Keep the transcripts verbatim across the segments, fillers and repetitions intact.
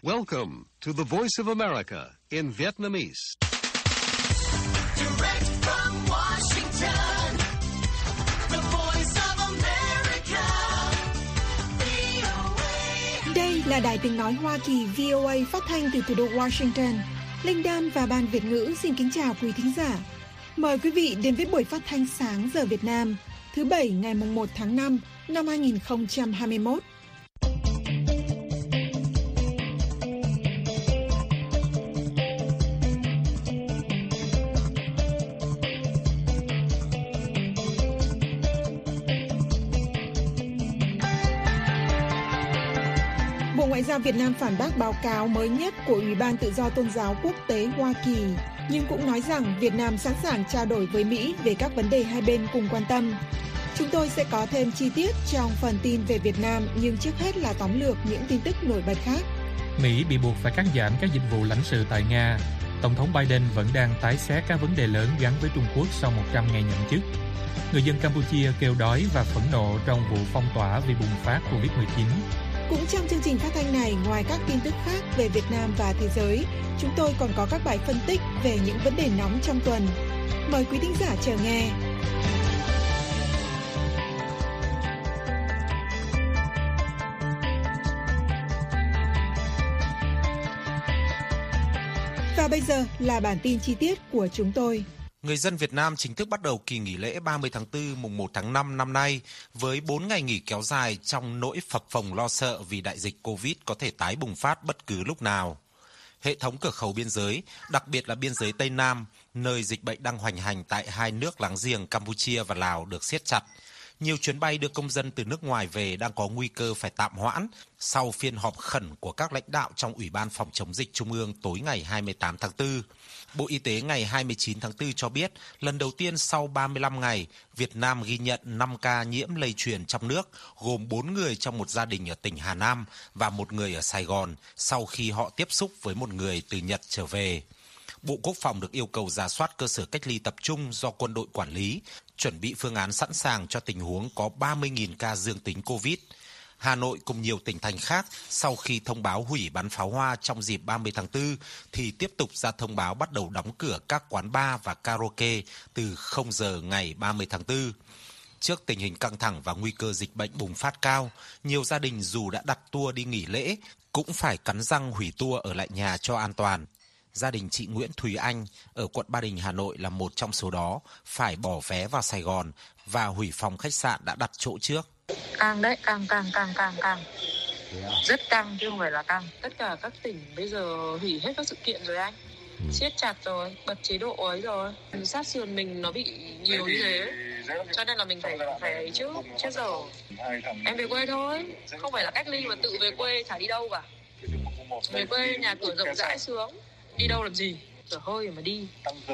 Welcome to the Voice of America in Vietnamese. Direct from Washington, the Voice of America, vê o a. Đây là Đài Tiếng Nói Hoa Kỳ vê o a phát thanh từ thủ đô Washington. Linh Dan và Ban Việt ngữ xin kính chào quý thính giả. Mời quý vị đến với buổi phát thanh sáng giờ Việt Nam, thứ Bảy ngày mùng một tháng năm năm hai nghìn không trăm hai mươi mốt. Bộ Ngoại giao Việt Nam phản bác báo cáo mới nhất của Ủy ban Tự do Tôn giáo Quốc tế Hoa Kỳ, nhưng cũng nói rằng Việt Nam sẵn sàng trao đổi với Mỹ về các vấn đề hai bên cùng quan tâm. Chúng tôi sẽ có thêm chi tiết trong phần tin về Việt Nam, nhưng trước hết là tóm lược những tin tức nổi bật khác. Mỹ bị buộc phải cắt giảm các dịch vụ lãnh sự tại Nga. Tổng thống Biden vẫn đang tái xét các vấn đề lớn gắn với Trung Quốc sau một trăm ngày nhậm chức. Người dân Campuchia kêu đói và phẫn nộ trong vụ phong tỏa vì bùng phát covid mười chín. Cũng trong chương trình phát thanh này, ngoài các tin tức khác về Việt Nam và thế giới, chúng tôi còn có các bài phân tích về những vấn đề nóng trong tuần. Mời quý thính giả chờ nghe. Và bây giờ là bản tin chi tiết của chúng tôi. Người dân Việt Nam chính thức bắt đầu kỳ nghỉ lễ ba mươi tháng tư mùng một tháng năm năm nay với bốn ngày nghỉ kéo dài trong nỗi phập phồng lo sợ vì đại dịch Covid có thể tái bùng phát bất cứ lúc nào. Hệ thống cửa khẩu biên giới, đặc biệt là biên giới Tây Nam, nơi dịch bệnh đang hoành hành tại hai nước láng giềng Campuchia và Lào được siết chặt. Nhiều chuyến bay đưa công dân từ nước ngoài về đang có nguy cơ phải tạm hoãn sau phiên họp khẩn của các lãnh đạo trong Ủy ban Phòng chống dịch Trung ương tối ngày hai mươi tám tháng tư. Bộ Y tế ngày hai mươi chín tháng tư cho biết, lần đầu tiên sau ba mươi lăm ngày, Việt Nam ghi nhận năm ca nhiễm lây truyền trong nước, gồm bốn người trong một gia đình ở tỉnh Hà Nam và một người ở Sài Gòn, sau khi họ tiếp xúc với một người từ Nhật trở về. Bộ Quốc phòng được yêu cầu rà soát cơ sở cách ly tập trung do quân đội quản lý, chuẩn bị phương án sẵn sàng cho tình huống có ba mươi nghìn ca dương tính Covid. Hà Nội cùng nhiều tỉnh thành khác sau khi thông báo hủy bắn pháo hoa trong dịp ba mươi tháng tư thì tiếp tục ra thông báo bắt đầu đóng cửa các quán bar và karaoke từ không giờ ngày ba mươi tháng tư. Trước tình hình căng thẳng và nguy cơ dịch bệnh bùng phát cao, nhiều gia đình dù đã đặt tour đi nghỉ lễ cũng phải cắn răng hủy tour ở lại nhà cho an toàn. Gia đình chị Nguyễn Thùy Anh ở quận Ba Đình, Hà Nội là một trong số đó, phải bỏ vé vào Sài Gòn và hủy phòng khách sạn đã đặt chỗ trước. Căng đấy, căng, căng, căng, căng, căng. Rất căng chứ không phải là căng. Tất cả các tỉnh bây giờ hủy hết các sự kiện rồi anh. Ừ. Siết chặt rồi, bật chế độ ấy rồi. Sát sườn mình nó bị nhiều như thế. Cho nên là mình phải phải ấy chứ, chết giờ. Em về quê thôi, không phải là cách ly mà tự về quê, chả đi đâu cả. Về quê nhà cửa rộng rãi sướng. Đi đâu làm gì? Dở hơi mà đi.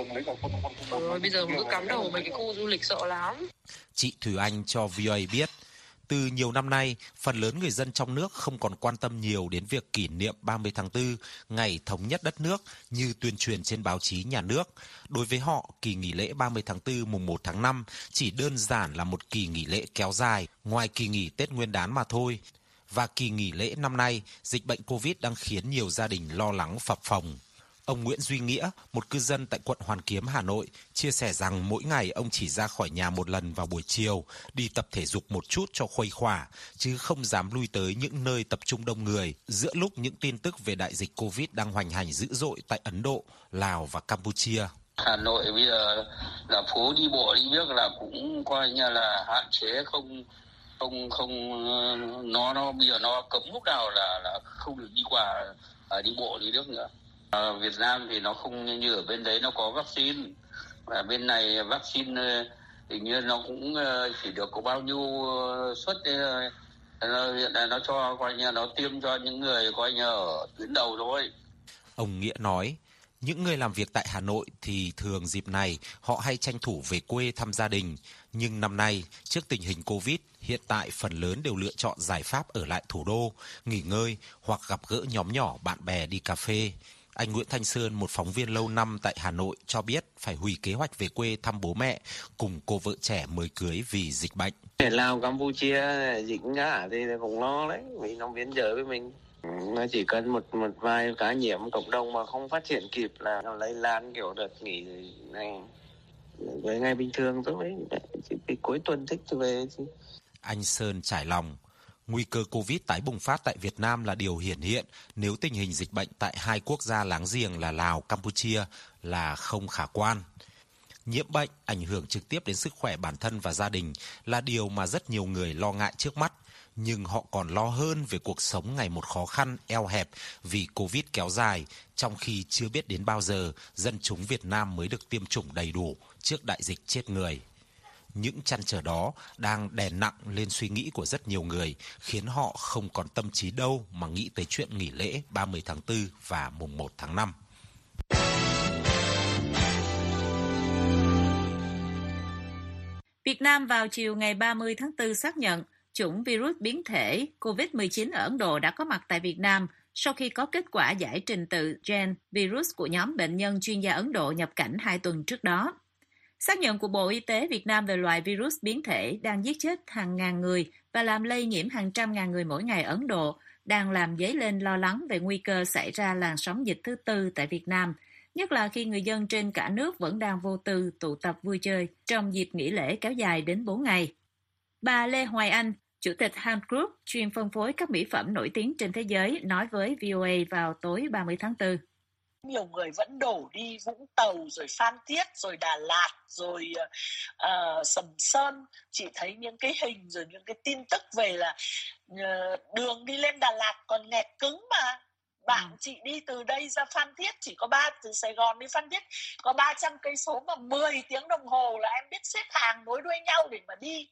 Rồi bây giờ cứ cắm đầu mấy cái khu du lịch sợ lắm. Chị Thùy Anh cho vê o a biết, từ nhiều năm nay, phần lớn người dân trong nước không còn quan tâm nhiều đến việc kỷ niệm ba mươi tháng tư, ngày thống nhất đất nước như tuyên truyền trên báo chí nhà nước. Đối với họ, kỳ nghỉ lễ ba mươi tháng tư mùng một tháng năm chỉ đơn giản là một kỳ nghỉ lễ kéo dài, ngoài kỳ nghỉ Tết Nguyên đán mà thôi. Và kỳ nghỉ lễ năm nay, dịch bệnh Covid đang khiến nhiều gia đình lo lắng phập phồng. Ông Nguyễn Duy Nghĩa, một cư dân tại quận Hoàn Kiếm, Hà Nội, chia sẻ rằng mỗi ngày ông chỉ ra khỏi nhà một lần vào buổi chiều, đi tập thể dục một chút cho khuây khỏa, chứ không dám lui tới những nơi tập trung đông người, giữa lúc những tin tức về đại dịch Covid đang hoành hành dữ dội tại Ấn Độ, Lào và Campuchia. Hà Nội bây giờ là phố đi bộ đi biết là cũng coi như là hạn chế, không không không nó nó bây giờ nó cấm lúc nào là là không được đi qua à, đi bộ đi nước nữa. À, Việt Nam thì nó không như ở bên đấy, nó có vaccine, và bên này vaccine hình như nó cũng chỉ được có bao nhiêu suất, nó, hiện nay nó cho coi như nó tiêm cho những người coi như ở tuyến đầu thôi. Ông Nghĩa nói, những người làm việc tại Hà Nội thì thường dịp này họ hay tranh thủ về quê thăm gia đình. Nhưng năm nay, trước tình hình Covid, hiện tại phần lớn đều lựa chọn giải pháp ở lại thủ đô, nghỉ ngơi hoặc gặp gỡ nhóm nhỏ bạn bè đi cà phê. Anh Nguyễn Thanh Sơn, một phóng viên lâu năm tại Hà Nội, cho biết phải hủy kế hoạch về quê thăm bố mẹ cùng cô vợ trẻ mới cưới vì dịch bệnh. Lào, Campuchia dịch ngã thì cũng lo đấy, vì nó biên giới với mình. Nó chỉ cần một một vài ca nhiễm cộng đồng mà không phát hiện kịp là nó lây lan kiểu đợt nghỉ này với ngày bình thường thôi, chỉ cuối tuần thích về chứ. Anh Sơn trải lòng, nguy cơ Covid tái bùng phát tại Việt Nam là điều hiển hiện nếu tình hình dịch bệnh tại hai quốc gia láng giềng là Lào, Campuchia là không khả quan. Nhiễm bệnh ảnh hưởng trực tiếp đến sức khỏe bản thân và gia đình là điều mà rất nhiều người lo ngại trước mắt, nhưng họ còn lo hơn về cuộc sống ngày một khó khăn, eo hẹp vì Covid kéo dài, trong khi chưa biết đến bao giờ dân chúng Việt Nam mới được tiêm chủng đầy đủ trước đại dịch chết người. Những trăn trở đó đang đè nặng lên suy nghĩ của rất nhiều người, khiến họ không còn tâm trí đâu mà nghĩ tới chuyện nghỉ lễ ba mươi tháng tư và mùng một tháng năm. Việt Nam vào chiều ngày ba mươi tháng tư xác nhận chủng virus biến thể covid mười chín ở Ấn Độ đã có mặt tại Việt Nam sau khi có kết quả giải trình tự gen virus của nhóm bệnh nhân chuyên gia Ấn Độ nhập cảnh hai tuần trước đó. Xác nhận của Bộ Y tế Việt Nam về loại virus biến thể đang giết chết hàng ngàn người và làm lây nhiễm hàng trăm ngàn người mỗi ngày ở Ấn Độ đang làm dấy lên lo lắng về nguy cơ xảy ra làn sóng dịch thứ tư tại Việt Nam, nhất là khi người dân trên cả nước vẫn đang vô tư tụ tập vui chơi trong dịp nghỉ lễ kéo dài đến bốn ngày. Bà Lê Hoài Anh, Chủ tịch Hunt Group, chuyên phân phối các mỹ phẩm nổi tiếng trên thế giới, nói với vê o a vào tối ba mươi tháng tư. Nhiều người vẫn đổ đi Vũng Tàu, rồi Phan Thiết, rồi Đà Lạt, rồi uh, Sầm Sơn. Chị thấy những cái hình, rồi những cái tin tức về là uh, đường đi lên Đà Lạt còn nghẹt cứng mà. Bạn ừ. chị đi từ đây ra Phan Thiết chỉ có ba, từ Sài Gòn đi Phan Thiết có ba trăm cây số mà mười tiếng đồng hồ là em biết xếp hàng nối đuôi nhau để mà đi.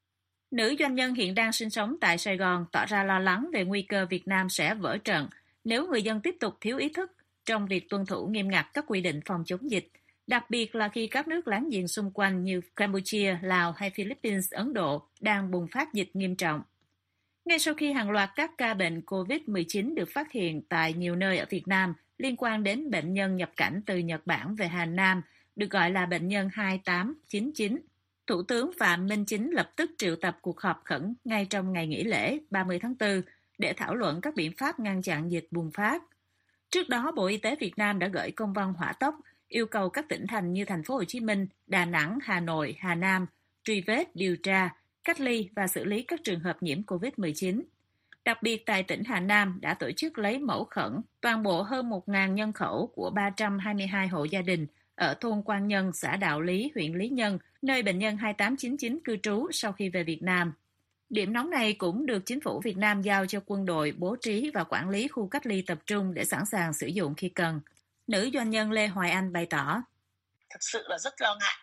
Nữ doanh nhân hiện đang sinh sống tại Sài Gòn tỏ ra lo lắng về nguy cơ Việt Nam sẽ vỡ trận nếu người dân tiếp tục thiếu ý thức trong việc tuân thủ nghiêm ngặt các quy định phòng chống dịch, đặc biệt là khi các nước láng giềng xung quanh như Campuchia, Lào hay Philippines, Ấn Độ đang bùng phát dịch nghiêm trọng. Ngay sau khi hàng loạt các ca bệnh covid mười chín được phát hiện tại nhiều nơi ở Việt Nam liên quan đến bệnh nhân nhập cảnh từ Nhật Bản về Hà Nam, được gọi là bệnh nhân hai tám chín chín, Thủ tướng Phạm Minh Chính lập tức triệu tập cuộc họp khẩn ngay trong ngày nghỉ lễ ba mươi tháng tư để thảo luận các biện pháp ngăn chặn dịch bùng phát. Trước đó, Bộ Y tế Việt Nam đã gửi công văn hỏa tốc yêu cầu các tỉnh thành như thành phố Hồ Chí Minh, Đà Nẵng, Hà Nội, Hà Nam truy vết, điều tra, cách ly và xử lý các trường hợp nhiễm covid mười chín. Đặc biệt tại tỉnh Hà Nam đã tổ chức lấy mẫu khẩn toàn bộ hơn một nghìn nhân khẩu của ba trăm hai mươi hai hộ gia đình ở thôn Quan Nhân, xã Đạo Lý, huyện Lý Nhân, nơi bệnh nhân hai tám chín chín cư trú sau khi về Việt Nam. Điểm nóng này cũng được chính phủ Việt Nam giao cho quân đội bố trí và quản lý khu cách ly tập trung để sẵn sàng sử dụng khi cần. Nữ doanh nhân Lê Hoài Anh bày tỏ. Thực sự là rất lo ngại.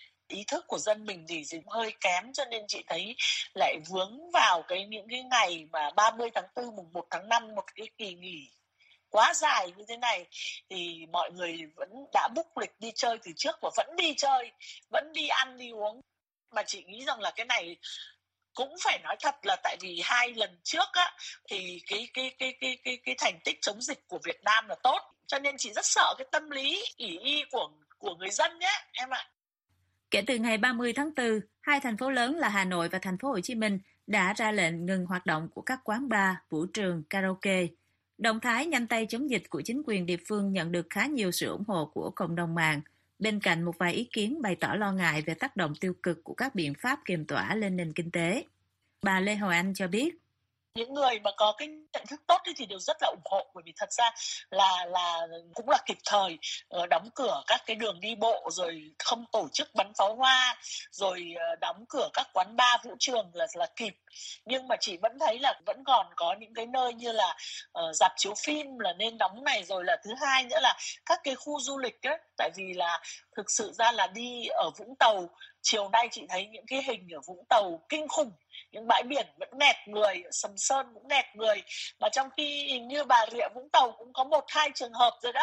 Ý thức của dân mình thì hơi kém, cho nên chị thấy lại vướng vào cái những cái ngày mà ba mươi tháng tư, mùng một tháng năm, một cái kỳ nghỉ quá dài như thế này thì mọi người vẫn đã book lịch đi chơi từ trước và vẫn đi chơi, vẫn đi ăn đi uống. Mà chị nghĩ rằng là cái này cũng phải nói thật là tại vì hai lần trước á thì cái cái cái cái cái cái thành tích chống dịch của Việt Nam là tốt, cho nên chị rất sợ cái tâm lý ỷ y của của người dân nhé em ạ. Kể từ ngày ba mươi tháng tư, hai thành phố lớn là Hà Nội và thành phố Hồ Chí Minh đã ra lệnh ngừng hoạt động của các quán bar, vũ trường, karaoke. Động thái nhanh tay chống dịch của chính quyền địa phương nhận được khá nhiều sự ủng hộ của cộng đồng mạng, bên cạnh một vài ý kiến bày tỏ lo ngại về tác động tiêu cực của các biện pháp kiềm tỏa lên nền kinh tế. Bà Lê Hoài Anh cho biết. Những người mà có cái nhận thức tốt thì đều rất là ủng hộ, bởi vì thật ra là là cũng là kịp thời đóng cửa các cái đường đi bộ, rồi không tổ chức bắn pháo hoa, rồi đóng cửa các quán bar, vũ trường là là kịp. Nhưng mà chị vẫn thấy là vẫn còn có những cái nơi như là uh, rạp chiếu phim là nên đóng này, rồi là thứ hai nữa là các cái khu du lịch ấy, tại vì là thực sự ra là đi ở Vũng Tàu chiều nay chị thấy những cái hình ở Vũng Tàu kinh khủng, những bãi biển vẫn nghẹt người, Sầm Sơn cũng nghẹt người, mà trong khi hình như Bà Rịa Vũng Tàu cũng có một hai trường hợp rồi đó.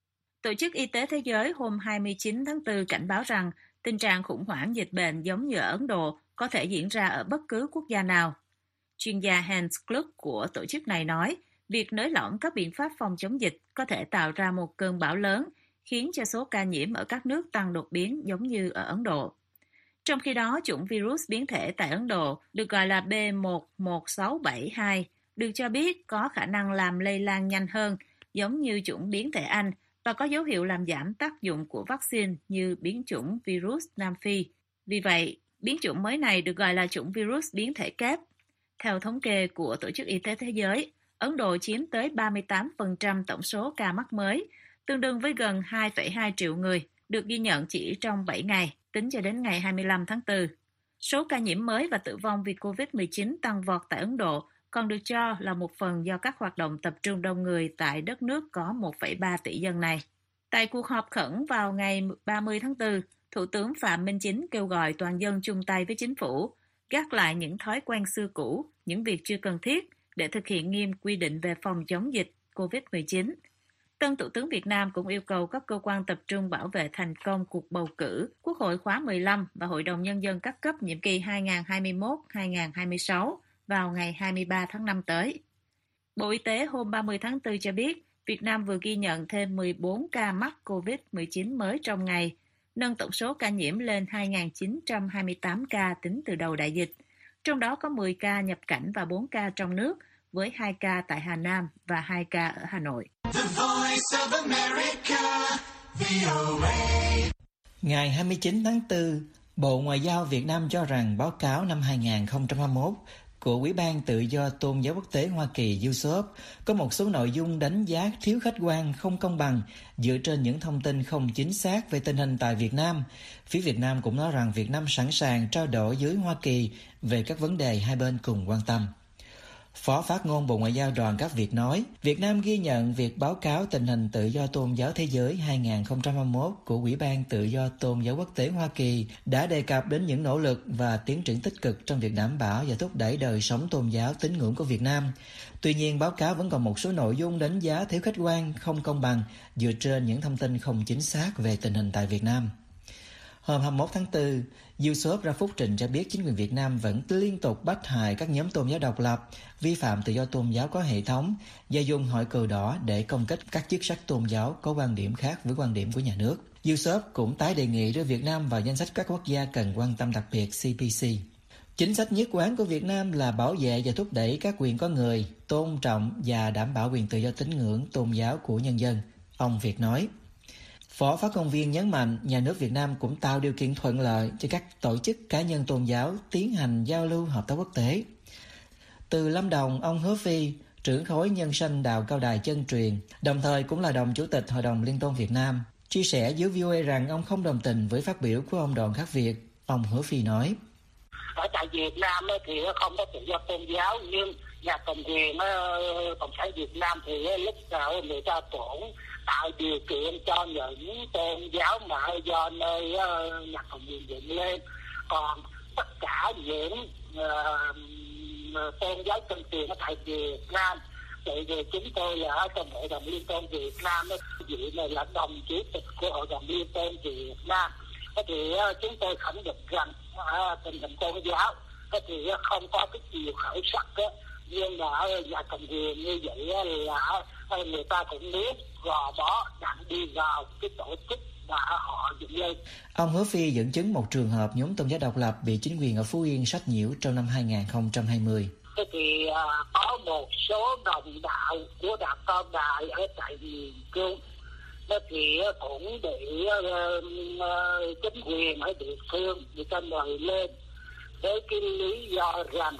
Tổ chức Y tế Thế giới hôm hai mươi chín tháng tư cảnh báo rằng tình trạng khủng hoảng dịch bệnh giống như ở Ấn Độ có thể diễn ra ở bất cứ quốc gia nào. Chuyên gia Hans Kluck của tổ chức này nói, việc nới lỏng các biện pháp phòng chống dịch có thể tạo ra một cơn bão lớn, khiến cho số ca nhiễm ở các nước tăng đột biến giống như ở Ấn Độ. Trong khi đó, chủng virus biến thể tại Ấn Độ được gọi là B một một sáu bảy hai được cho biết có khả năng làm lây lan nhanh hơn, giống như chủng biến thể Anh, và có dấu hiệu làm giảm tác dụng của vaccine như biến chủng virus Nam Phi. Vì vậy, biến chủng mới này được gọi là chủng virus biến thể kép. Theo thống kê của Tổ chức Y tế Thế giới, Ấn Độ chiếm tới ba mươi tám phần trăm tổng số ca mắc mới, tương đương với gần hai phẩy hai triệu người, được ghi nhận chỉ trong bảy ngày, tính cho đến ngày hai mươi lăm tháng tư. Số ca nhiễm mới và tử vong vì covid mười chín tăng vọt tại Ấn Độ còn được cho là một phần do các hoạt động tập trung đông người tại đất nước có một phẩy ba tỷ dân này. Tại cuộc họp khẩn vào ngày ba mươi tháng tư, Thủ tướng Phạm Minh Chính kêu gọi toàn dân chung tay với chính phủ, gác lại những thói quen xưa cũ, những việc chưa cần thiết để thực hiện nghiêm quy định về phòng chống dịch covid mười chín. Tân Thủ tướng Việt Nam cũng yêu cầu các cơ quan tập trung bảo vệ thành công cuộc bầu cử Quốc hội khóa mười lăm và Hội đồng Nhân dân các cấp nhiệm kỳ hai nghìn không trăm hai mươi mốt đến hai nghìn không trăm hai mươi sáu vào ngày hai mươi ba tháng năm tới. Bộ Y tế hôm ba mươi tháng tư cho biết, Việt Nam vừa ghi nhận thêm mười bốn ca mắc covid mười chín mới trong ngày, nâng tổng số ca nhiễm lên hai nghìn chín trăm hai mươi tám ca tính từ đầu đại dịch. Trong đó có mười ca nhập cảnh và bốn ca trong nước, với hai ca tại Hà Nam và hai ca ở Hà Nội. The Voice of America, vê o a. Ngày hai mươi chín tháng tư, Bộ Ngoại giao Việt Nam cho rằng báo cáo năm hai nghìn không trăm hai mươi mốt của Ủy ban Tự do Tôn giáo Quốc tế Hoa Kỳ u ét ô pê có một số nội dung đánh giá thiếu khách quan, không công bằng dựa trên những thông tin không chính xác về tình hình tại Việt Nam. Phía Việt Nam cũng nói rằng Việt Nam sẵn sàng trao đổi với Hoa Kỳ về các vấn đề hai bên cùng quan tâm. Phó phát ngôn Bộ Ngoại giao Đoàn Các Việt nói, Việt Nam ghi nhận việc báo cáo tình hình tự do tôn giáo thế giới hai nghìn không trăm hai mươi mốt của Ủy ban Tự do Tôn giáo Quốc tế Hoa Kỳ đã đề cập đến những nỗ lực và tiến triển tích cực trong việc đảm bảo và thúc đẩy đời sống tôn giáo tín ngưỡng của Việt Nam. Tuy nhiên, báo cáo vẫn còn một số nội dung đánh giá thiếu khách quan, không công bằng dựa trên những thông tin không chính xác về tình hình tại Việt Nam. Hôm hai mươi mốt tháng tư, u ét ô pê ra phúc trình cho biết chính quyền Việt Nam vẫn liên tục bắt hại các nhóm tôn giáo độc lập, vi phạm tự do tôn giáo có hệ thống và dùng hội cờ đỏ để công kích các chức sắc tôn giáo có quan điểm khác với quan điểm của nhà nước. u ét ô pê cũng tái đề nghị đưa Việt Nam vào danh sách các quốc gia cần quan tâm đặc biệt xê pê xê. Chính sách nhất quán của Việt Nam là bảo vệ và thúc đẩy các quyền con người, tôn trọng và đảm bảo quyền tự do tín ngưỡng tôn giáo của nhân dân, ông Việt nói. Phó phát ngôn viên nhấn mạnh nhà nước Việt Nam cũng tạo điều kiện thuận lợi cho các tổ chức cá nhân tôn giáo tiến hành giao lưu hợp tác quốc tế. Từ Lâm Đồng, ông Hứa Phi, trưởng khối nhân sanh đạo Cao Đài Chân Truyền, đồng thời cũng là đồng chủ tịch Hội đồng Liên tôn Việt Nam, chia sẻ với vê o a rằng ông không đồng tình với phát biểu của ông Đoàn Khắc Việt. Ông Hứa Phi nói, ở tại Việt Nam thì không có tự do tôn giáo, nhưng nhà cầm quyền Cộng sản Việt Nam thì lúc nào người ta cũng tạo điều kiện cho những tôn giáo mà do nơi nhà cầm quyền dựng lên. Còn tất cả những uh, tôn giáo chân truyền ở tại Việt Nam, tại vì chúng tôi là ở trong Hội đồng Liên tôn Việt Nam, vị này là đồng chủ tịch của Hội đồng Liên tôn Việt Nam, thì chúng tôi khẳng định rằng tình hình tôn giáo thì không có cái chiều khởi sắc đó. Nhưng mà nhà cầm quyền như vậy là người ta cũng muốn gò bó đặt đi vào cái tổ chức mà họ dựng lên. Ông Hứa Phi dẫn chứng một trường hợp nhóm tôn giáo độc lập bị chính quyền ở Phú Yên sách nhiễu trong năm hai nghìn không trăm hai mươi. Thì uh, có một số đồng đạo của đạo Cao Đài ở tại miền Trung thì cũng bị uh, uh, chính quyền ở địa phương người ta mời lên với cái lý do rằng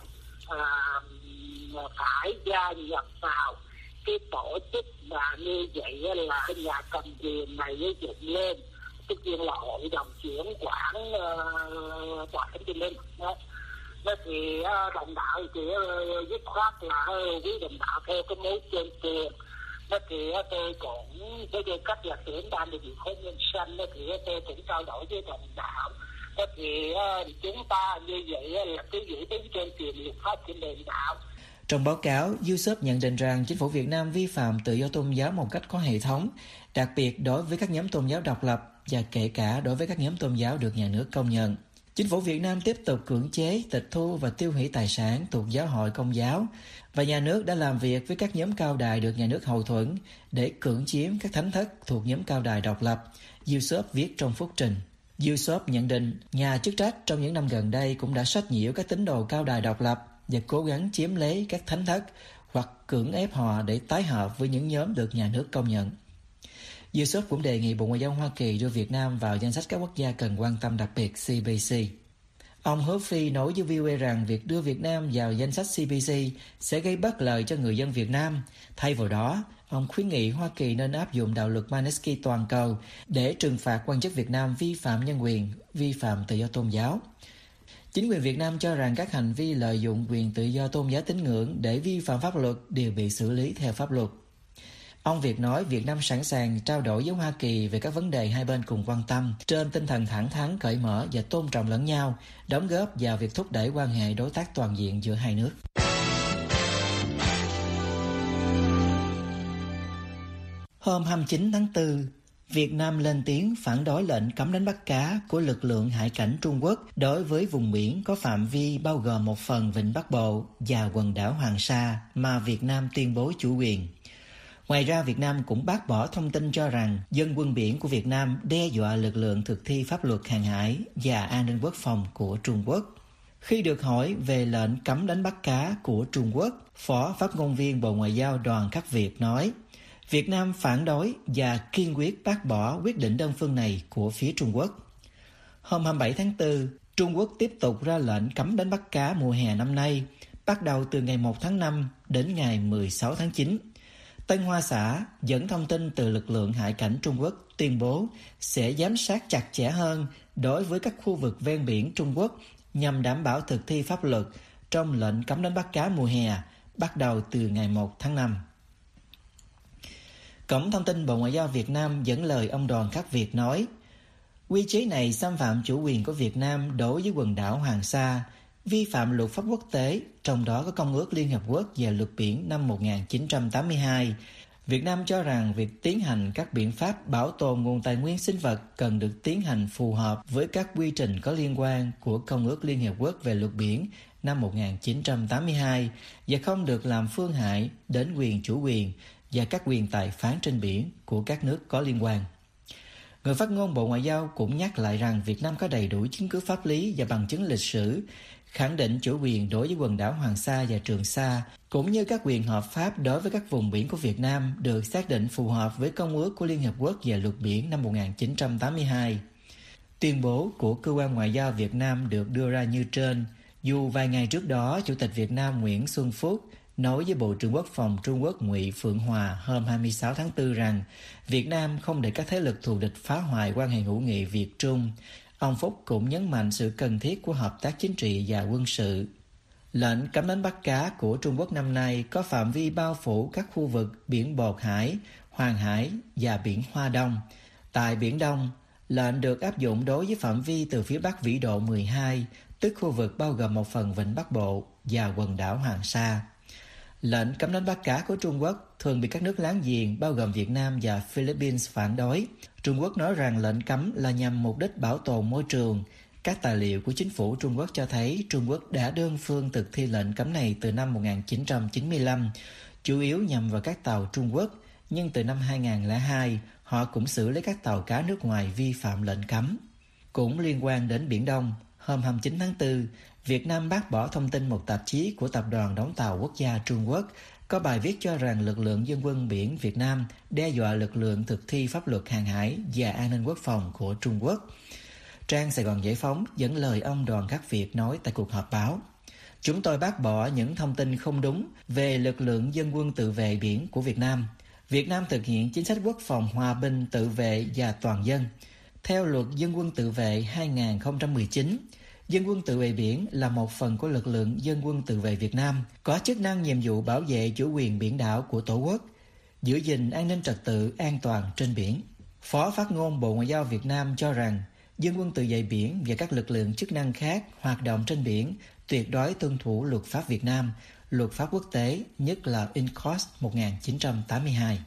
uh, phải gia nhập vào cái tổ chức mà như vậy là nhà cầm quyền này dựng lên, tất nhiên là hội đồng chuyển quản uh, tòa thánh Tin Linh đó. Đó thì uh, đồng đạo thì uh, dứt khoát là uh, quý đồng đạo theo cái mối trên tiền. Đó thì uh, tôi cũng với tư cách là trưởng ban đại diện khối nhân sanh, đó thì uh, tôi cũng trao đổi với đồng đạo. Đó thì uh, chúng ta như vậy uh, là cái giữ tính trên tiền luật pháp của nền đạo. Trong báo cáo, u ét ô pê nhận định rằng chính phủ Việt Nam vi phạm tự do tôn giáo một cách có hệ thống, đặc biệt đối với các nhóm tôn giáo độc lập và kể cả đối với các nhóm tôn giáo được nhà nước công nhận. Chính phủ Việt Nam tiếp tục cưỡng chế, tịch thu và tiêu hủy tài sản thuộc giáo hội Công giáo, và nhà nước đã làm việc với các nhóm cao đài được nhà nước hậu thuẫn để cưỡng chiếm các thánh thất thuộc nhóm cao đài độc lập, u ét ô pê viết trong phúc trình. u ét ô pê nhận định nhà chức trách trong những năm gần đây cũng đã sách nhiễu các tín đồ cao đài độc lập và cố gắng chiếm lấy các thánh thất hoặc cưỡng ép họ để tái hợp với những nhóm được nhà nước công nhận. Yusuf cũng đề nghị Bộ Ngoại giao Hoa Kỳ đưa Việt Nam vào danh sách các quốc gia cần quan tâm đặc biệt C B C. Ông Hứa Phi nói với vê o a rằng việc đưa Việt Nam vào danh sách C B C sẽ gây bất lợi cho người dân Việt Nam. Thay vào đó, ông khuyến nghị Hoa Kỳ nên áp dụng đạo luật Magnitsky toàn cầu để trừng phạt quan chức Việt Nam vi phạm nhân quyền, vi phạm tự do tôn giáo. Chính quyền Việt Nam cho rằng các hành vi lợi dụng quyền tự do tôn giáo tín ngưỡng để vi phạm pháp luật đều bị xử lý theo pháp luật. Ông Việt nói Việt Nam sẵn sàng trao đổi với Hoa Kỳ về các vấn đề hai bên cùng quan tâm, trên tinh thần thẳng thắn, cởi mở và tôn trọng lẫn nhau, đóng góp vào việc thúc đẩy quan hệ đối tác toàn diện giữa hai nước. Hôm hai mươi chín tháng tư, Việt Nam lên tiếng phản đối lệnh cấm đánh bắt cá của lực lượng hải cảnh Trung Quốc đối với vùng biển có phạm vi bao gồm một phần vịnh Bắc Bộ và quần đảo Hoàng Sa mà Việt Nam tuyên bố chủ quyền. Ngoài ra, Việt Nam cũng bác bỏ thông tin cho rằng dân quân biển của Việt Nam đe dọa lực lượng thực thi pháp luật hàng hải và an ninh quốc phòng của Trung Quốc. Khi được hỏi về lệnh cấm đánh bắt cá của Trung Quốc, Phó Phát ngôn viên Bộ Ngoại giao Đoàn Khắc Việt nói, Việt Nam phản đối và kiên quyết bác bỏ quyết định đơn phương này của phía Trung Quốc. Hôm hai mươi bảy tháng tư, Trung Quốc tiếp tục ra lệnh cấm đánh bắt cá mùa hè năm nay, bắt đầu từ ngày một tháng năm đến ngày mười sáu tháng chín. Tân Hoa Xã dẫn thông tin từ lực lượng hải cảnh Trung Quốc tuyên bố sẽ giám sát chặt chẽ hơn đối với các khu vực ven biển Trung Quốc nhằm đảm bảo thực thi pháp luật trong lệnh cấm đánh bắt cá mùa hè bắt đầu từ ngày một tháng năm. Cổng thông tin Bộ Ngoại giao Việt Nam dẫn lời ông Đoàn Khắc Việt nói, quy chế này xâm phạm chủ quyền của Việt Nam đối với quần đảo Hoàng Sa, vi phạm luật pháp quốc tế, trong đó có Công ước Liên Hợp Quốc về luật biển năm một nghìn chín trăm tám mươi hai. Việt Nam cho rằng việc tiến hành các biện pháp bảo tồn nguồn tài nguyên sinh vật cần được tiến hành phù hợp với các quy trình có liên quan của Công ước Liên Hợp Quốc về luật biển năm một nghìn chín trăm tám mươi hai và không được làm phương hại đến quyền chủ quyền và các quyền tài phán trên biển của các nước có liên quan. Người phát ngôn Bộ Ngoại giao cũng nhắc lại rằng Việt Nam có đầy đủ chứng cứ pháp lý và bằng chứng lịch sử, khẳng định chủ quyền đối với quần đảo Hoàng Sa và Trường Sa, cũng như các quyền hợp pháp đối với các vùng biển của Việt Nam được xác định phù hợp với Công ước của Liên Hợp Quốc về luật biển năm một nghìn chín trăm tám mươi hai. Tuyên bố của Cơ quan Ngoại giao Việt Nam được đưa ra như trên, dù vài ngày trước đó, Chủ tịch Việt Nam Nguyễn Xuân Phúc nói với Bộ trưởng Quốc phòng Trung Quốc Ngụy Phượng Hòa hôm hai mươi sáu tháng tư rằng Việt Nam không để các thế lực thù địch phá hoại quan hệ hữu nghị Việt-Trung. Ông Phúc cũng nhấn mạnh sự cần thiết của hợp tác chính trị và quân sự. Lệnh cấm đánh bắt cá của Trung Quốc năm nay có phạm vi bao phủ các khu vực biển Bột Hải, Hoàng Hải và biển Hoa Đông. Tại Biển Đông, lệnh được áp dụng đối với phạm vi từ phía Bắc vĩ độ mười hai, tức khu vực bao gồm một phần vịnh Bắc Bộ và quần đảo Hoàng Sa. Lệnh cấm đánh bắt cá của Trung Quốc thường bị các nước láng giềng bao gồm Việt Nam và Philippines phản đối. Trung Quốc nói rằng lệnh cấm là nhằm mục đích bảo tồn môi trường. Các tài liệu của chính phủ Trung Quốc cho thấy Trung Quốc đã đơn phương thực thi lệnh cấm này từ năm một nghìn chín trăm chín mươi lăm, chủ yếu nhằm vào các tàu Trung Quốc, nhưng từ năm hai nghìn không trăm lẻ hai, họ cũng xử lý các tàu cá nước ngoài vi phạm lệnh cấm. Cũng liên quan đến Biển Đông, hôm hai mươi chín tháng tư, Việt Nam bác bỏ thông tin một tạp chí của Tập đoàn Đóng tàu Quốc gia Trung Quốc có bài viết cho rằng lực lượng dân quân biển Việt Nam đe dọa lực lượng thực thi pháp luật hàng hải và an ninh quốc phòng của Trung Quốc. Trang Sài Gòn Giải phóng dẫn lời ông Đoàn Khắc Việt nói tại cuộc họp báo, chúng tôi bác bỏ những thông tin không đúng về lực lượng dân quân tự vệ biển của Việt Nam. Việt Nam thực hiện chính sách quốc phòng hòa bình, tự vệ và toàn dân. Theo luật dân quân tự vệ hai nghìn không trăm mười chín, dân quân tự vệ biển là một phần của lực lượng dân quân tự vệ Việt Nam, có chức năng nhiệm vụ bảo vệ chủ quyền biển đảo của Tổ quốc, giữ gìn an ninh trật tự an toàn trên biển. Phó Phát ngôn Bộ Ngoại giao Việt Nam cho rằng dân quân tự vệ biển và các lực lượng chức năng khác hoạt động trên biển tuyệt đối tuân thủ luật pháp Việt Nam, luật pháp quốc tế, nhất là u en xê o ét một nghìn chín trăm tám mươi hai.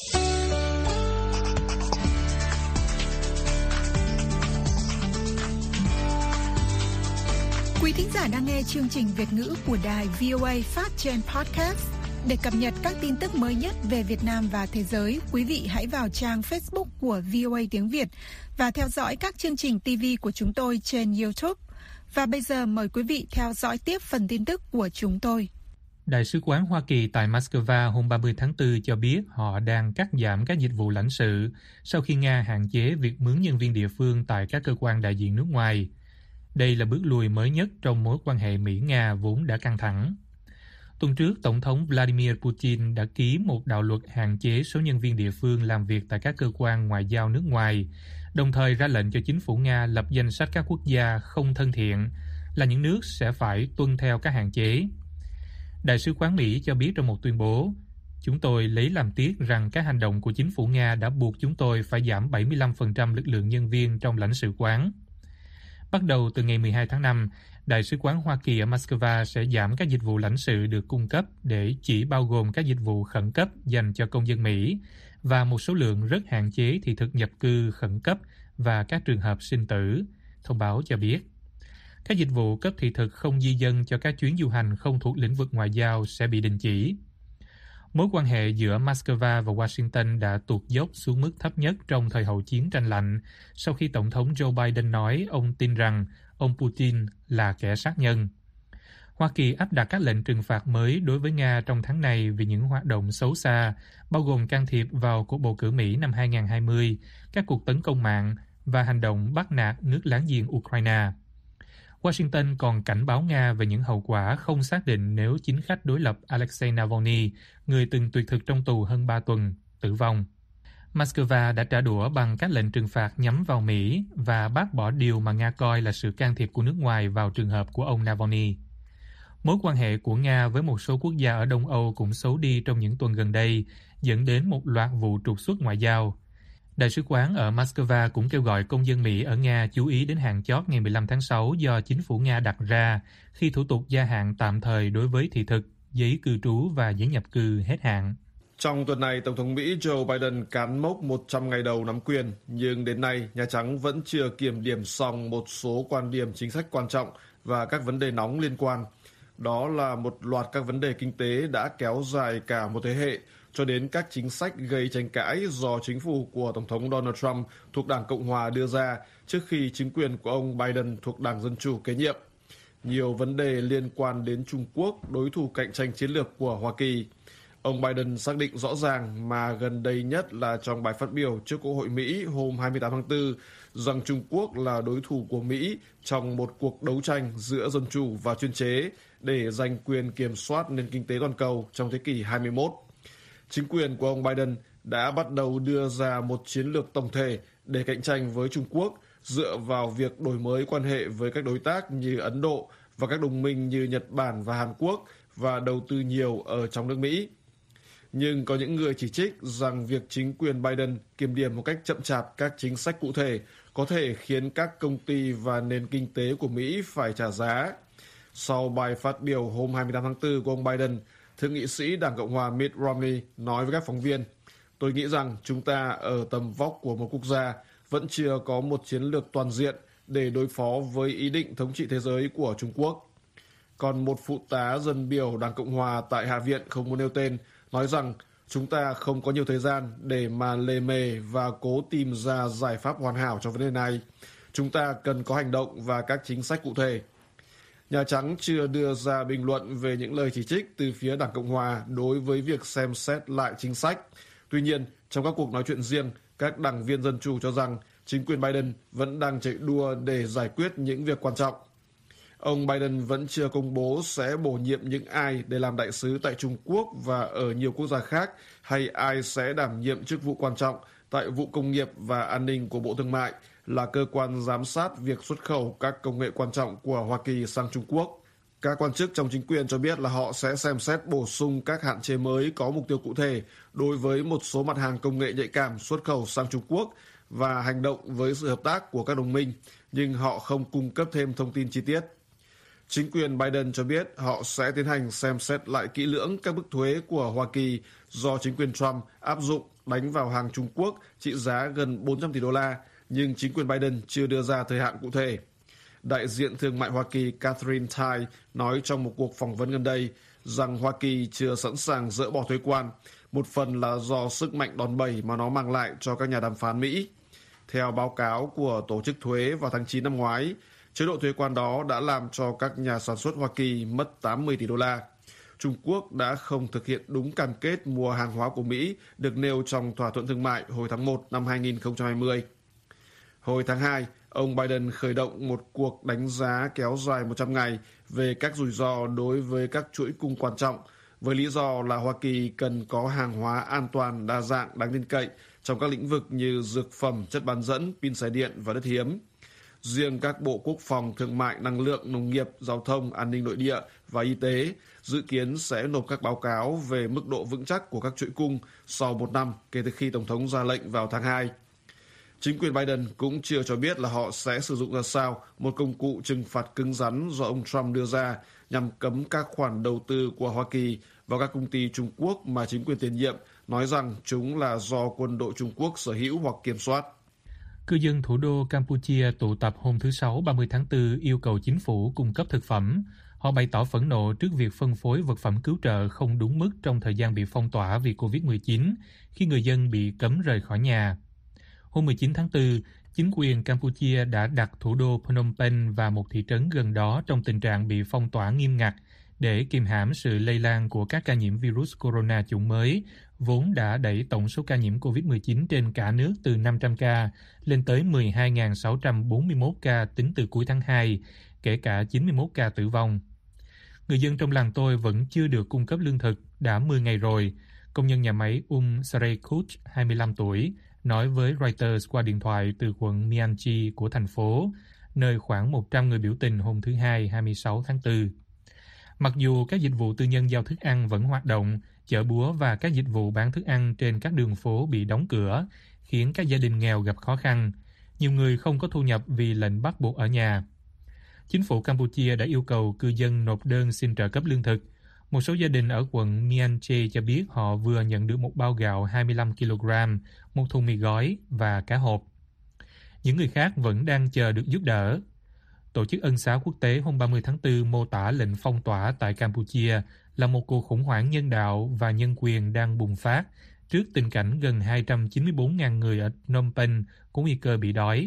Quý thính giả đang nghe chương trình Việt ngữ của đài vê o a phát trên podcast. Để cập nhật các tin tức mới nhất về Việt Nam và thế giới, quý vị hãy vào trang Facebook của vê o a tiếng Việt và theo dõi các chương trình ti vi của chúng tôi trên YouTube. Và bây giờ mời quý vị theo dõi tiếp phần tin tức của chúng tôi. Đại sứ quán Hoa Kỳ tại Moscow hôm ba mươi tháng tư cho biết họ đang cắt giảm các dịch vụ lãnh sự sau khi Nga hạn chế việc mướn nhân viên địa phương tại các cơ quan đại diện nước ngoài. Đây là bước lùi mới nhất trong mối quan hệ Mỹ-Nga vốn đã căng thẳng. Tuần trước, Tổng thống Vladimir Putin đã ký một đạo luật hạn chế số nhân viên địa phương làm việc tại các cơ quan ngoại giao nước ngoài, đồng thời ra lệnh cho chính phủ Nga lập danh sách các quốc gia không thân thiện, là những nước sẽ phải tuân theo các hạn chế. Đại sứ quán Mỹ cho biết trong một tuyên bố, chúng tôi lấy làm tiếc rằng các hành động của chính phủ Nga đã buộc chúng tôi phải giảm bảy mươi lăm phần trăm lực lượng nhân viên trong lãnh sự quán. Bắt đầu từ ngày mười hai tháng năm, Đại sứ quán Hoa Kỳ ở Moscow sẽ giảm các dịch vụ lãnh sự được cung cấp để chỉ bao gồm các dịch vụ khẩn cấp dành cho công dân Mỹ và một số lượng rất hạn chế thị thực nhập cư khẩn cấp và các trường hợp sinh tử, thông báo cho biết. Các dịch vụ cấp thị thực không di dân cho các chuyến du hành không thuộc lĩnh vực ngoại giao sẽ bị đình chỉ. Mối quan hệ giữa Moscow và Washington đã tụt dốc xuống mức thấp nhất trong thời hậu chiến tranh lạnh sau khi Tổng thống Joe Biden nói ông tin rằng ông Putin là kẻ sát nhân. Hoa Kỳ áp đặt các lệnh trừng phạt mới đối với Nga trong tháng này vì những hoạt động xấu xa, bao gồm can thiệp vào cuộc bầu cử Mỹ năm hai không hai không, các cuộc tấn công mạng và hành động bắt nạt nước láng giềng Ukraine. Washington còn cảnh báo Nga về những hậu quả không xác định nếu chính khách đối lập Alexei Navalny, người từng tuyệt thực trong tù hơn ba tuần, tử vong. Moscow đã trả đũa bằng các lệnh trừng phạt nhắm vào Mỹ và bác bỏ điều mà Nga coi là sự can thiệp của nước ngoài vào trường hợp của ông Navalny. Mối quan hệ của Nga với một số quốc gia ở Đông Âu cũng xấu đi trong những tuần gần đây, dẫn đến một loạt vụ trục xuất ngoại giao. Đại sứ quán ở Moscow cũng kêu gọi công dân Mỹ ở Nga chú ý đến hạn chót ngày mười lăm tháng sáu do chính phủ Nga đặt ra khi thủ tục gia hạn tạm thời đối với thị thực, giấy cư trú và giấy nhập cư hết hạn. Trong tuần này, Tổng thống Mỹ Joe Biden cán mốc một trăm ngày đầu nắm quyền, nhưng đến nay, Nhà Trắng vẫn chưa kiểm điểm xong một số quan điểm chính sách quan trọng và các vấn đề nóng liên quan. Đó là một loạt các vấn đề kinh tế đã kéo dài cả một thế hệ, cho đến các chính sách gây tranh cãi do chính phủ của Tổng thống Donald Trump thuộc Đảng Cộng Hòa đưa ra trước khi chính quyền của ông Biden thuộc Đảng Dân Chủ kế nhiệm. Nhiều vấn đề liên quan đến Trung Quốc, đối thủ cạnh tranh chiến lược của Hoa Kỳ. Ông Biden xác định rõ ràng mà gần đây nhất là trong bài phát biểu trước Quốc hội Mỹ hôm hai mươi tám tháng tư rằng Trung Quốc là đối thủ của Mỹ trong một cuộc đấu tranh giữa dân chủ và chuyên chế để giành quyền kiểm soát nền kinh tế toàn cầu trong thế kỷ hai mươi mốt. Chính quyền của ông Biden đã bắt đầu đưa ra một chiến lược tổng thể để cạnh tranh với Trung Quốc dựa vào việc đổi mới quan hệ với các đối tác như Ấn Độ và các đồng minh như Nhật Bản và Hàn Quốc và đầu tư nhiều ở trong nước Mỹ. Nhưng có những người chỉ trích rằng việc chính quyền Biden kiểm điểm một cách chậm chạp các chính sách cụ thể có thể khiến các công ty và nền kinh tế của Mỹ phải trả giá. Sau bài phát biểu hôm hai mươi tám tháng tư của ông Biden, Thượng nghị sĩ Đảng Cộng hòa Mitt Romney nói với các phóng viên, tôi nghĩ rằng chúng ta ở tầm vóc của một quốc gia vẫn chưa có một chiến lược toàn diện để đối phó với ý định thống trị thế giới của Trung Quốc. Còn một phụ tá dân biểu Đảng Cộng hòa tại Hạ viện không muốn nêu tên nói rằng chúng ta không có nhiều thời gian để mà lề mề và cố tìm ra giải pháp hoàn hảo cho vấn đề này. Chúng ta cần có hành động và các chính sách cụ thể. Nhà Trắng chưa đưa ra bình luận về những lời chỉ trích từ phía Đảng Cộng hòa đối với việc xem xét lại chính sách. Tuy nhiên, trong các cuộc nói chuyện riêng, các đảng viên Dân Chủ cho rằng chính quyền Biden vẫn đang chạy đua để giải quyết những việc quan trọng. Ông Biden vẫn chưa công bố sẽ bổ nhiệm những ai để làm đại sứ tại Trung Quốc và ở nhiều quốc gia khác, hay ai sẽ đảm nhiệm chức vụ quan trọng tại vụ công nghiệp và an ninh của Bộ Thương mại, là cơ quan giám sát việc xuất khẩu các công nghệ quan trọng của Hoa Kỳ sang Trung Quốc. Các quan chức trong chính quyền cho biết là họ sẽ xem xét bổ sung các hạn chế mới có mục tiêu cụ thể đối với một số mặt hàng công nghệ nhạy cảm xuất khẩu sang Trung Quốc và hành động với sự hợp tác của các đồng minh, nhưng họ không cung cấp thêm thông tin chi tiết. Chính quyền Biden cho biết họ sẽ tiến hành xem xét lại kỹ lưỡng các mức thuế của Hoa Kỳ do chính quyền Trump áp dụng đánh vào hàng Trung Quốc trị giá gần bốn trăm tỷ đô la, nhưng chính quyền Biden chưa đưa ra thời hạn cụ thể. Đại diện thương mại Hoa Kỳ Catherine Tai nói trong một cuộc phỏng vấn gần đây rằng Hoa Kỳ chưa sẵn sàng dỡ bỏ thuế quan, một phần là do sức mạnh đòn bẩy mà nó mang lại cho các nhà đàm phán Mỹ. Theo báo cáo của Tổ chức Thuế vào tháng chín năm ngoái, chế độ thuế quan đó đã làm cho các nhà sản xuất Hoa Kỳ mất tám mươi tỷ đô la. Trung Quốc đã không thực hiện đúng cam kết mua hàng hóa của Mỹ được nêu trong thỏa thuận thương mại hồi tháng một năm hai nghìn không trăm hai mươi. Hồi tháng hai, ông Biden khởi động một cuộc đánh giá kéo dài một trăm ngày về các rủi ro đối với các chuỗi cung quan trọng, với lý do là Hoa Kỳ cần có hàng hóa an toàn, đa dạng, đáng tin cậy trong các lĩnh vực như dược phẩm, chất bán dẫn, pin sạc điện và đất hiếm. Riêng các bộ quốc phòng, thương mại, năng lượng, nông nghiệp, giao thông, an ninh nội địa và y tế dự kiến sẽ nộp các báo cáo về mức độ vững chắc của các chuỗi cung sau một năm kể từ khi Tổng thống ra lệnh vào tháng hai. Chính quyền Biden cũng chưa cho biết là họ sẽ sử dụng ra sao một công cụ trừng phạt cứng rắn do ông Trump đưa ra nhằm cấm các khoản đầu tư của Hoa Kỳ vào các công ty Trung Quốc mà chính quyền tiền nhiệm nói rằng chúng là do quân đội Trung Quốc sở hữu hoặc kiểm soát. Cư dân thủ đô Campuchia tụ tập hôm thứ Sáu ba mươi tháng tư yêu cầu chính phủ cung cấp thực phẩm. Họ bày tỏ phẫn nộ trước việc phân phối vật phẩm cứu trợ không đúng mức trong thời gian bị phong tỏa vì covid mười chín, khi người dân bị cấm rời khỏi nhà. Hôm mười chín tháng tư, chính quyền Campuchia đã đặt thủ đô Phnom Penh và một thị trấn gần đó trong tình trạng bị phong tỏa nghiêm ngặt để kiềm hãm sự lây lan của các ca nhiễm virus corona chủng mới, vốn đã đẩy tổng số ca nhiễm covid mười chín trên cả nước từ năm trăm ca lên tới mười hai nghìn sáu trăm bốn mươi mốt ca tính từ cuối tháng hai, kể cả chín mươi mốt ca tử vong. Người dân trong làng tôi vẫn chưa được cung cấp lương thực đã mười ngày rồi, công nhân nhà máy Um Sarekut, hai mươi lăm tuổi, nói với Reuters qua điện thoại từ quận Mian Chi của thành phố, nơi khoảng một trăm người biểu tình hôm thứ Hai, hai mươi sáu tháng tư. Mặc dù các dịch vụ tư nhân giao thức ăn vẫn hoạt động, chợ búa và các dịch vụ bán thức ăn trên các đường phố bị đóng cửa, khiến các gia đình nghèo gặp khó khăn. Nhiều người không có thu nhập vì lệnh bắt buộc ở nhà. Chính phủ Campuchia đã yêu cầu cư dân nộp đơn xin trợ cấp lương thực. Một số gia đình ở quận Mian Che cho biết họ vừa nhận được một bao gạo hai mươi lăm ki lô gam, một thùng mì gói và cá hộp. Những người khác vẫn đang chờ được giúp đỡ. Tổ chức Ân xá Quốc tế hôm ba mươi tháng tư mô tả lệnh phong tỏa tại Campuchia là một cuộc khủng hoảng nhân đạo và nhân quyền đang bùng phát trước tình cảnh gần hai trăm chín mươi bốn nghìn người ở Phnom Penh có nguy cơ bị đói.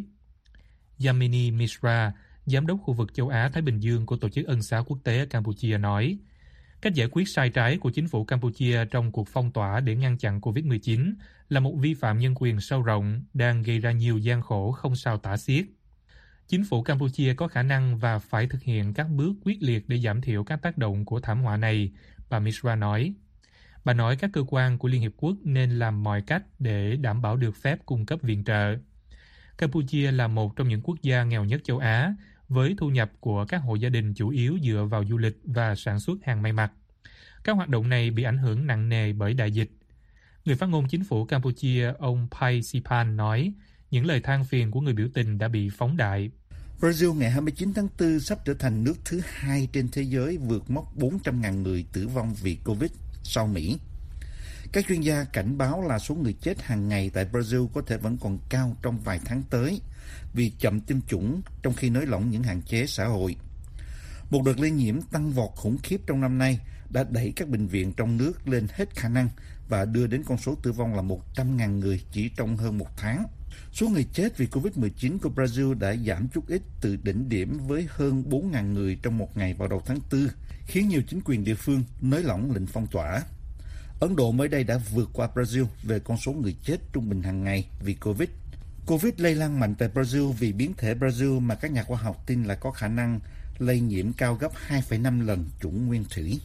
Yamini Mishra, giám đốc khu vực châu Á-Thái Bình Dương của Tổ chức Ân xá Quốc tế ở Campuchia nói, cách giải quyết sai trái của chính phủ Campuchia trong cuộc phong tỏa để ngăn chặn covid mười chín là một vi phạm nhân quyền sâu rộng đang gây ra nhiều gian khổ không sao tả xiết. Chính phủ Campuchia có khả năng và phải thực hiện các bước quyết liệt để giảm thiểu các tác động của thảm họa này, bà Mishra nói. Bà nói các cơ quan của Liên Hiệp Quốc nên làm mọi cách để đảm bảo được phép cung cấp viện trợ. Campuchia là một trong những quốc gia nghèo nhất châu Á, với thu nhập của các hộ gia đình chủ yếu dựa vào du lịch và sản xuất hàng may mặc. Các hoạt động này bị ảnh hưởng nặng nề bởi đại dịch. Người phát ngôn chính phủ Campuchia, ông Pai Sipan nói, những lời than phiền của người biểu tình đã bị phóng đại. Brazil ngày hai mươi chín tháng tư sắp trở thành nước thứ hai trên thế giới vượt mốc bốn trăm nghìn người tử vong vì Covid sau Mỹ. Các chuyên gia cảnh báo là số người chết hàng ngày tại Brazil có thể vẫn còn cao trong vài tháng tới vì chậm tiêm chủng trong khi nới lỏng những hạn chế xã hội. Một đợt lây nhiễm tăng vọt khủng khiếp trong năm nay đã đẩy các bệnh viện trong nước lên hết khả năng và đưa đến con số tử vong là một trăm nghìn người chỉ trong hơn một tháng. Số người chết vì Covid mười chín của Brazil đã giảm chút ít từ đỉnh điểm với hơn bốn nghìn người trong một ngày vào đầu tháng tư, khiến nhiều chính quyền địa phương nới lỏng lệnh phong tỏa. Ấn Độ mới đây đã vượt qua Brazil về con số người chết trung bình hàng ngày vì Covid. Covid lây lan mạnh tại Brazil vì biến thể Brazil mà các nhà khoa học tin là có khả năng lây nhiễm cao gấp hai phẩy năm lần chủng nguyên thủy.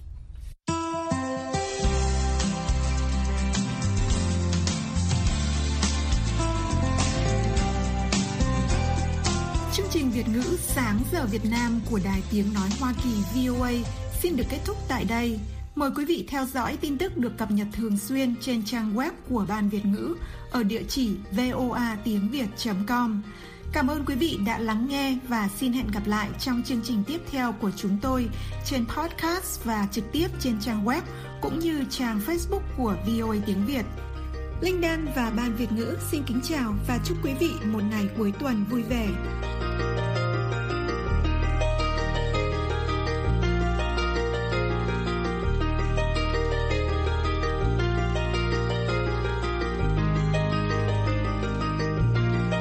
Chương trình Việt ngữ Sáng giờ Việt Nam của Đài Tiếng Nói Hoa Kỳ vê o a xin được kết thúc tại đây. Mời quý vị theo dõi tin tức được cập nhật thường xuyên trên trang web của Ban Việt ngữ ở địa chỉ voa tiếng việt chấm com. Cảm ơn quý vị đã lắng nghe và xin hẹn gặp lại trong chương trình tiếp theo của chúng tôi trên podcast và trực tiếp trên trang web cũng như trang Facebook của vê o a Tiếng Việt. Linh Đan và Ban Việt ngữ xin kính chào và chúc quý vị một ngày cuối tuần vui vẻ.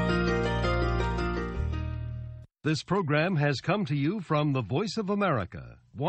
This program has come to you from the Voice of America,